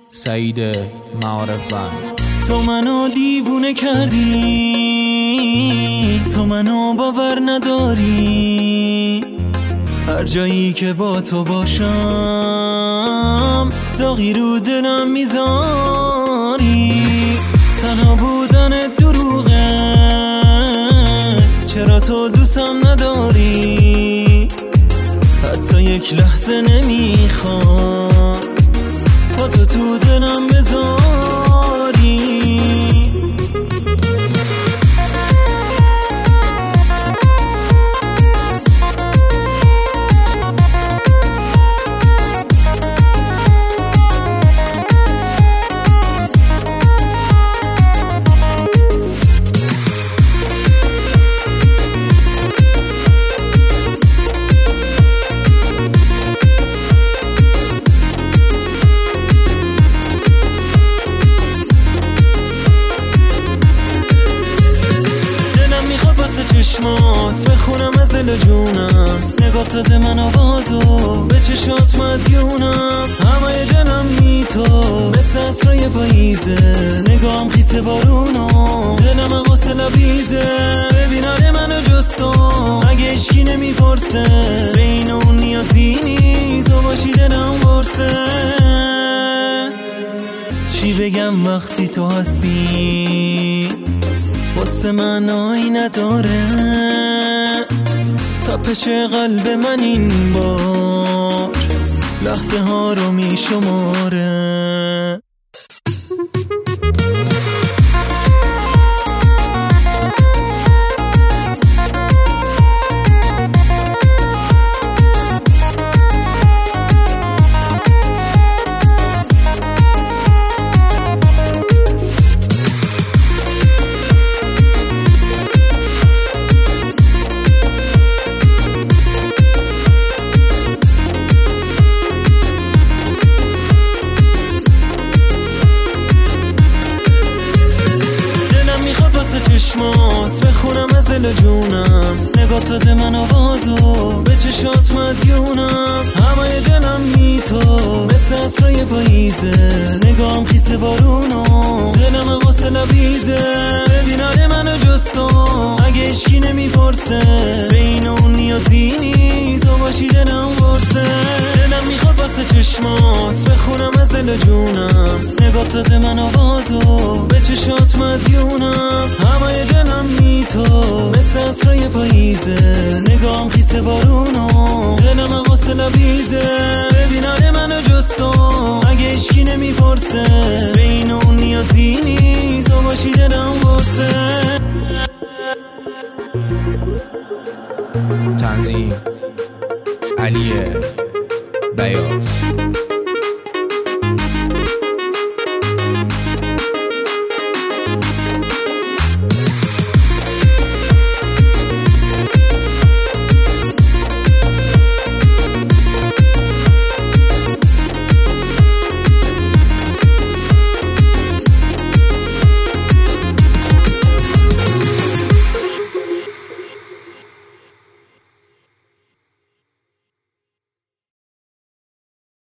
سعید معارف‌بند. تو منو دیوونه کردی، تو منو باور نداری، هر جایی که با تو باشم داغی رو دلم میذاری. تنها بودن دروغه، چرا تو دوستم نداری؟ حتی یک لحظه نمیخوام با تو دلم بذاری. چشمات بخونم از دل جونم، نگاه تازه من آوازو به چشات مدیونم. همه دلم بی تو مثل عصرای پاییزه، نگاهم خیس بارونو دلم قصه لبریزه. ببین آره منو جز تو اگه اشکی نمیپرسه، بین اون نیازی نیست تو باشی دلم برسه. چی بگم وقتی تو هستی واسه من آی نداره، تپش قلب من این بار لحظه ها رو می شماره. چشمات بخونم از دل جونم، نگاه تازه من آوازو به چشات مدیونم. همه دلم بی تو مثل عصرای پاییزه، نگاهم خیس بارونو دلم قصه لبریزه. ببین آره منو جز تو اگه اشکی نمیپرسه، بین اون نیازی نیست تو باشی دلم برسه. دلم میخواد واسه چشمات بخونم از دل جونم، نگاه تازه من آوازو به چشات مدیونم. همه دلم بی تو مثل عصرای پاییزه، نگاهم خیس بارونو دلم قصه لبریزه. ببین آره منو جز تو اگه اشکی نمیپرسه، بین اون نیازی نیست تو باشی دلم برسه. تنظیم علی بیات.